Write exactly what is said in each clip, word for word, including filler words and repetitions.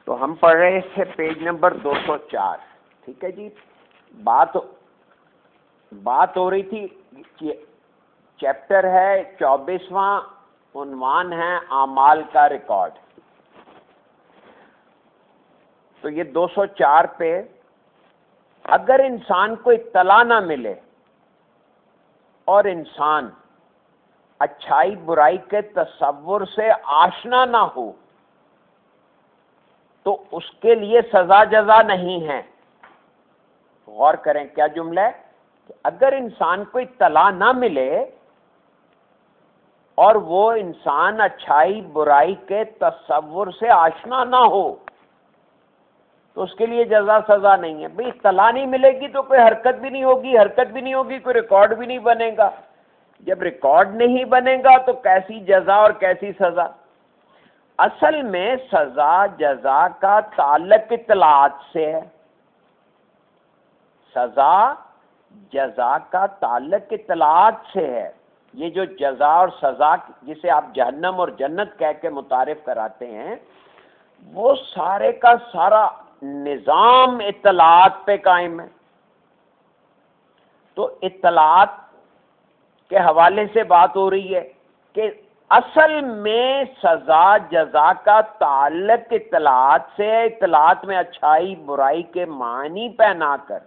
تو ہم پڑھ رہے تھے پیج نمبر دو سو چار. ٹھیک ہے جی. بات بات ہو رہی تھی، چیپٹر ہے چوبیسواں، عنوان ہے اعمال کا ریکارڈ. تو یہ دو سو چار پہ، اگر انسان کو اطلاع نہ ملے اور انسان اچھائی برائی کے تصور سے آشنا نہ ہو تو اس کے لیے سزا جزا نہیں ہے. غور کریں کیا جملہ ہے کہ اگر انسان کو اطلاع نہ ملے اور وہ انسان اچھائی برائی کے تصور سے آشنا نہ ہو تو اس کے لیے جزا سزا نہیں ہے. بھئی اطلاع نہیں ملے گی تو کوئی حرکت بھی نہیں ہوگی، حرکت بھی نہیں ہوگی کوئی ریکارڈ بھی نہیں بنے گا. جب ریکارڈ نہیں بنے گا تو کیسی جزا اور کیسی سزا؟ اصل میں سزا جزا کا تعلق اطلاعات سے ہے. سزا جزا کا تعلق اطلاعات سے ہے. یہ جو جزا اور سزا جسے آپ جہنم اور جنت کہہ کے متعارف کراتے ہیں، وہ سارے کا سارا نظام اطلاعات پہ قائم ہے. تو اطلاعات کے حوالے سے بات ہو رہی ہے کہ اصل میں سزا جزا کا تعلق اطلاعات سے ہے. اطلاعات میں اچھائی برائی کے معنی پہنا کر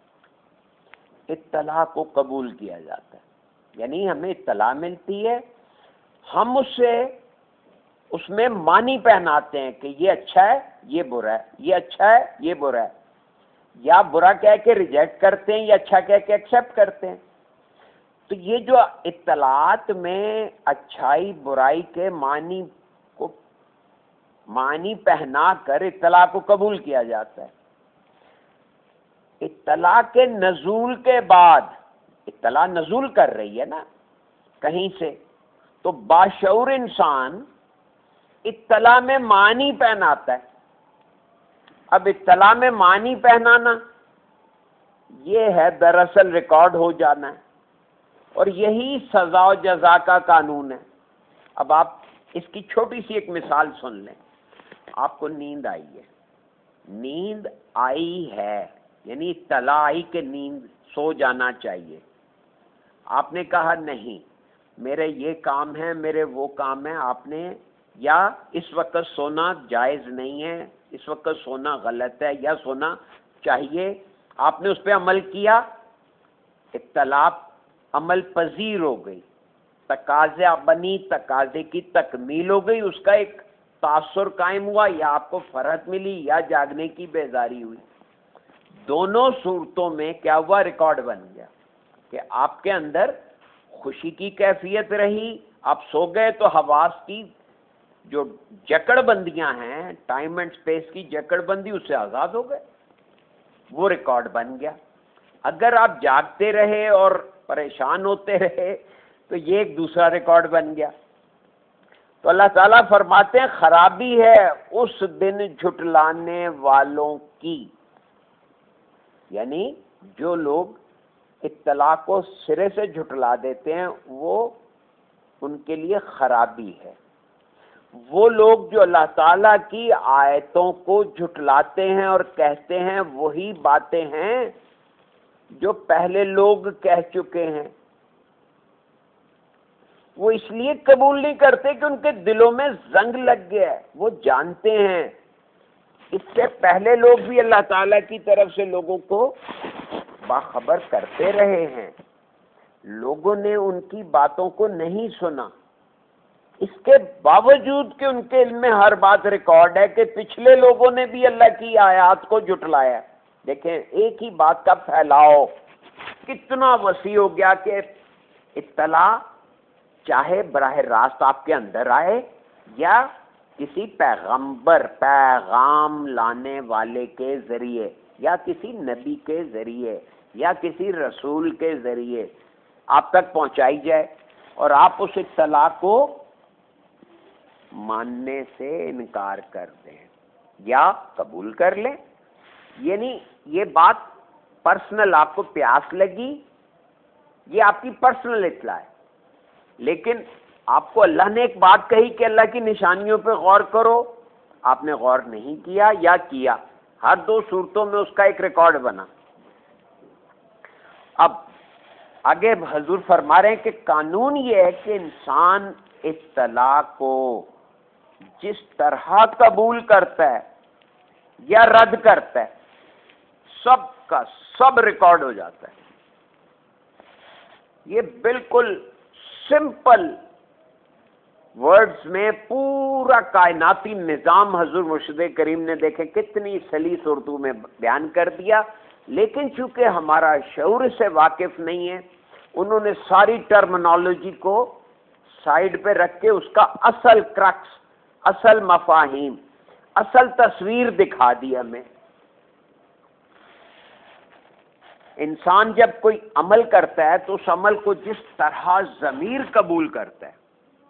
اطلاع کو قبول کیا جاتا ہے. یعنی ہمیں اطلاع ملتی ہے، ہم اس سے اس میں معنی پہناتے ہیں کہ یہ اچھا ہے یہ برا ہے، یہ اچھا ہے یہ برا ہے، یا برا کہہ کے ریجیکٹ کرتے ہیں یا اچھا کہہ کے ایکسیپٹ کرتے ہیں. تو یہ جو اطلاعات میں اچھائی برائی کے معنی کو معنی پہنا کر اطلاع کو قبول کیا جاتا ہے. اطلاع کے نزول کے بعد، اطلاع نزول کر رہی ہے نا کہیں سے، تو باشعور انسان اطلاع میں معنی پہناتا ہے. اب اطلاع میں معنی پہنانا یہ ہے دراصل ریکارڈ ہو جانا ہے، اور یہی سزا و جزا کا قانون ہے. اب آپ اس کی چھوٹی سی ایک مثال سن لیں. آپ کو نیند آئی ہے، نیند آئی ہے یعنی اطلاع آئی کہ نیند سو جانا چاہیے. آپ نے کہا نہیں میرے یہ کام ہے میرے وہ کام ہے، آپ نے یا اس وقت سونا جائز نہیں ہے، اس وقت سونا غلط ہے یا سونا چاہیے، آپ نے اس پہ عمل کیا، اطلاع عمل پذیر ہو گئی، تقاضا بنی، تقاضے کی تکمیل ہو گئی، اس کا ایک تاثر قائم ہوا، یا آپ کو فرحت ملی یا جاگنے کی بیزاری ہوئی. دونوں صورتوں میں کیا ہوا؟ ریکارڈ بن گیا کہ آپ کے اندر خوشی کی کیفیت رہی، آپ سو گئے تو حواس کی جو جکڑ بندیاں ہیں، ٹائم اینڈ سپیس کی جکڑ بندی، اس سے آزاد ہو گئے، وہ ریکارڈ بن گیا. اگر آپ جاگتے رہے اور پریشان ہوتے رہے تو یہ ایک دوسرا ریکارڈ بن گیا. تو اللہ تعالیٰ فرماتے ہیں خرابی ہے اس دن جھٹلانے والوں کی، یعنی جو لوگ اطلاع کو سرے سے جھٹلا دیتے ہیں وہ ان کے لیے خرابی ہے. وہ لوگ جو اللہ تعالیٰ کی آیتوں کو جھٹلاتے ہیں اور کہتے ہیں وہی باتیں ہیں جو پہلے لوگ کہہ چکے ہیں. وہ اس لیے قبول نہیں کرتے کہ ان کے دلوں میں زنگ لگ گیا ہے. وہ جانتے ہیں اس سے پہلے لوگ بھی اللہ تعالیٰ کی طرف سے لوگوں کو باخبر کرتے رہے ہیں، لوگوں نے ان کی باتوں کو نہیں سنا. اس کے باوجود کہ ان کے علم میں ہر بات ریکارڈ ہے کہ پچھلے لوگوں نے بھی اللہ کی آیات کو جھٹلایا. دیکھیں ایک ہی بات کا پھیلاؤ کتنا وسیع ہو گیا کہ اطلاع چاہے براہ راست آپ کے اندر آئے یا کسی پیغمبر پیغام لانے والے کے ذریعے یا کسی نبی کے ذریعے یا کسی رسول کے ذریعے آپ تک پہنچائی جائے اور آپ اس اطلاع کو ماننے سے انکار کر دیں یا قبول کر لیں. یعنی یہ بات پرسنل، آپ کو پیاس لگی، یہ آپ کی پرسنل اطلاع ہے، لیکن آپ کو اللہ نے ایک بات کہی کہ اللہ کی نشانیوں پہ غور کرو، آپ نے غور نہیں کیا یا کیا، ہر دو صورتوں میں اس کا ایک ریکارڈ بنا۔ اب آگے حضور فرما رہے ہیں کہ قانون یہ ہے کہ انسان اطلاع کو جس طرح قبول کرتا ہے یا رد کرتا ہے سب کا سب ریکارڈ ہو جاتا ہے۔ یہ بالکل سمپل ورڈز میں پورا کائناتی نظام حضور مرشد کریم نے دیکھے کتنی سلیس اردو میں بیان کر دیا، لیکن چونکہ ہمارا شعور سے واقف نہیں ہے، انہوں نے ساری ٹرمنالوجی کو سائیڈ پہ رکھ کے اس کا اصل کرکس، اصل مفاہیم، اصل تصویر دکھا دی ہمیں۔ انسان جب کوئی عمل کرتا ہے تو اس عمل کو جس طرح ضمیر قبول کرتا ہے،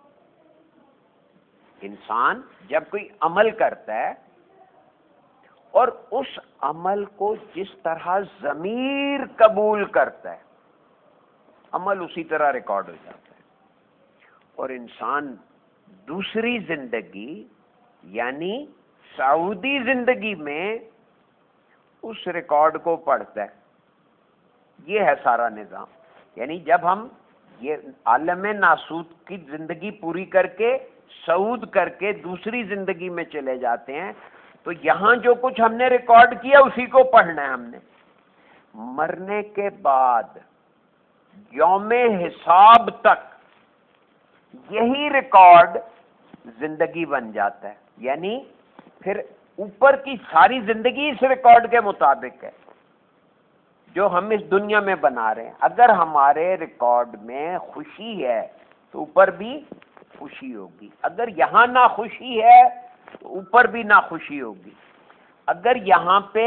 انسان جب کوئی عمل کرتا ہے اور اس عمل کو جس طرح ضمیر قبول کرتا ہے، عمل اسی طرح ریکارڈ ہو جاتا ہے۔ اور انسان دوسری زندگی یعنی سعودی زندگی میں اس ریکارڈ کو پڑھتا ہے۔ یہ ہے سارا نظام۔ یعنی جب ہم یہ عالم ناسوت کی زندگی پوری کر کے سعود کر کے دوسری زندگی میں چلے جاتے ہیں تو یہاں جو کچھ ہم نے ریکارڈ کیا اسی کو پڑھنا ہے ہم نے۔ مرنے کے بعد یوم حساب تک یہی ریکارڈ زندگی بن جاتا ہے، یعنی پھر اوپر کی ساری زندگی اس ریکارڈ کے مطابق ہے جو ہم اس دنیا میں بنا رہے ہیں۔ اگر ہمارے ریکارڈ میں خوشی ہے تو اوپر بھی خوشی ہوگی، اگر یہاں نہ خوشی ہے تو اوپر بھی نہ خوشی ہوگی۔ اگر یہاں پہ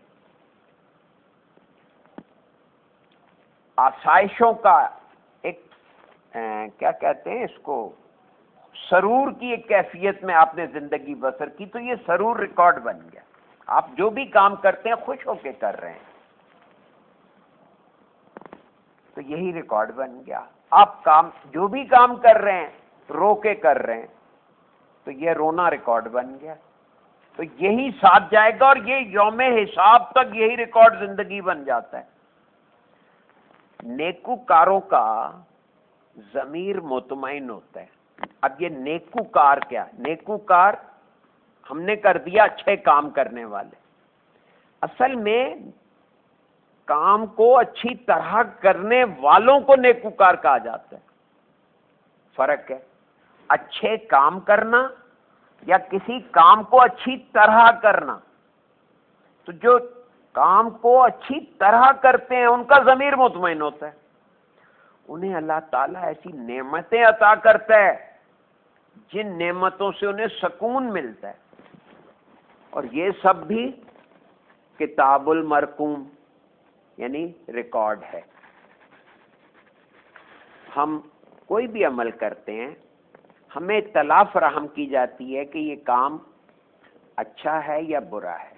آسائشوں کا ایک کیا کہتے ہیں اس کو، سرور کی ایک کیفیت میں آپ نے زندگی بسر کی تو یہ سرور ریکارڈ بن گیا۔ آپ جو بھی کام کرتے ہیں خوش ہو کے کر رہے ہیں تو یہی ریکارڈ بن گیا۔ آپ کام جو بھی کام کر رہے ہیں رو کے کر رہے ہیں تو یہ رونا ریکارڈ بن گیا، تو یہی ساتھ جائے گا اور یہ یوم حساب تک یہی ریکارڈ زندگی بن جاتا ہے۔ نیکوکاروں کا ضمیر مطمئن ہوتا ہے۔ اب یہ نیکوکار کیا؟ نیکوکار ہم نے کر دیا اچھے کام کرنے والے، اصل میں کام کو اچھی طرح کرنے والوں کو نیکوکار کہا جاتا ہے۔ فرق ہے اچھے کام کرنا یا کسی کام کو اچھی طرح کرنا۔ تو جو کام کو اچھی طرح کرتے ہیں ان کا ضمیر مطمئن ہوتا ہے، انہیں اللہ تعالیٰ ایسی نعمتیں عطا کرتا ہے جن نعمتوں سے انہیں سکون ملتا ہے، اور یہ سب بھی کتاب المرقوم یعنی ریکارڈ ہے۔ ہم کوئی بھی عمل کرتے ہیں ہمیں اطلاع فراہم کی جاتی ہے کہ یہ کام اچھا ہے یا برا ہے۔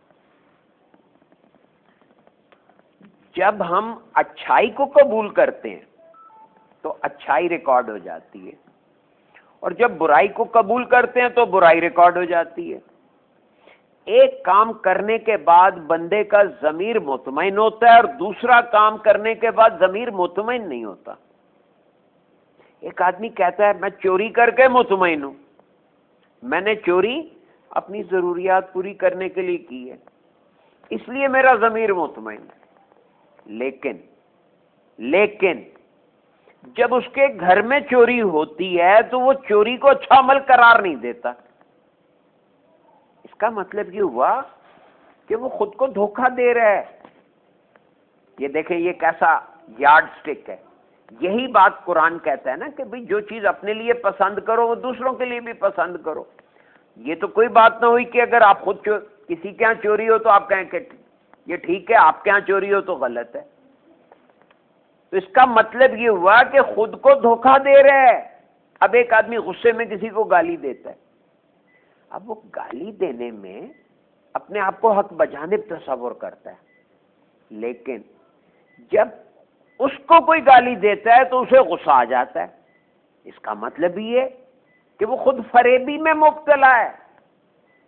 جب ہم اچھائی کو قبول کرتے ہیں تو اچھائی ریکارڈ ہو جاتی ہے، اور جب برائی کو قبول کرتے ہیں تو برائی ریکارڈ ہو جاتی ہے۔ ایک کام کرنے کے بعد بندے کا ضمیر مطمئن ہوتا ہے اور دوسرا کام کرنے کے بعد ضمیر مطمئن نہیں ہوتا۔ ایک آدمی کہتا ہے میں چوری کر کے مطمئن ہوں، میں نے چوری اپنی ضروریات پوری کرنے کے لیے کی ہے اس لیے میرا ضمیر مطمئن ہے، لیکن لیکن جب اس کے گھر میں چوری ہوتی ہے تو وہ چوری کو اچھا عمل قرار نہیں دیتا۔ اس کا مطلب یہ ہوا کہ وہ خود کو دھوکہ دے رہا ہے۔ یہ دیکھیں یہ کیسا یارڈ سٹک ہے۔ یہی بات قرآن کہتا ہے نا کہ بھئی جو چیز اپنے لیے پسند کرو وہ دوسروں کے لیے بھی پسند کرو۔ یہ تو کوئی بات نہ ہوئی کہ اگر آپ خود کسی کے ہاں چوری ہو تو آپ کہیں کہ یہ ٹھیک ہے، آپ کے ہاں چوری ہو تو غلط ہے۔ تو اس کا مطلب یہ ہوا کہ خود کو دھوکہ دے رہے ہے۔ اب ایک آدمی غصے میں کسی کو گالی دیتا ہے، اب وہ گالی دینے میں اپنے آپ کو حق بجانب تصور کرتا ہے، لیکن جب اس کو کوئی گالی دیتا ہے تو اسے غصہ آ جاتا ہے۔ اس کا مطلب یہ کہ وہ خود فریبی میں مبتلا ہے۔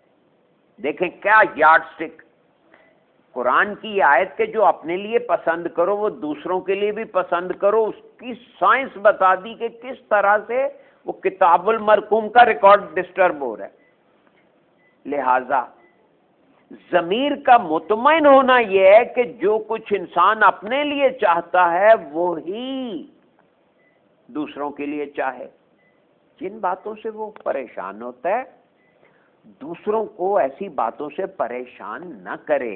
دیکھیں کیا یارڈ سٹک، قرآن کی آیت کے جو اپنے لیے پسند کرو وہ دوسروں کے لیے بھی پسند کرو، اس کی سائنس بتا دی کہ کس طرح سے وہ کتاب المرقوم کا ریکارڈ ڈسٹرب ہو رہا ہے۔ لہذا ضمیر کا مطمئن ہونا یہ ہے کہ جو کچھ انسان اپنے لیے چاہتا ہے وہی دوسروں کے لیے چاہے۔ جن باتوں سے وہ پریشان ہوتا ہے دوسروں کو ایسی باتوں سے پریشان نہ کرے۔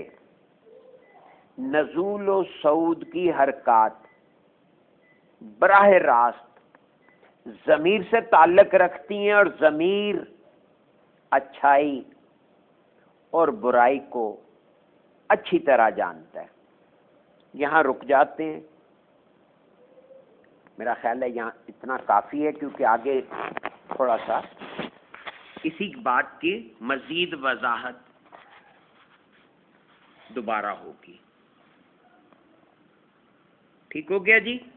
نزول و صعود کی حرکات براہ راست ضمیر سے تعلق رکھتی ہیں، اور ضمیر اچھائی اور برائی کو اچھی طرح جانتا ہے۔ یہاں رک جاتے ہیں، میرا خیال ہے یہاں اتنا کافی ہے، کیونکہ آگے تھوڑا سا اسی بات کی مزید وضاحت دوبارہ ہوگی۔ ٹھیک ہو گیا جی؟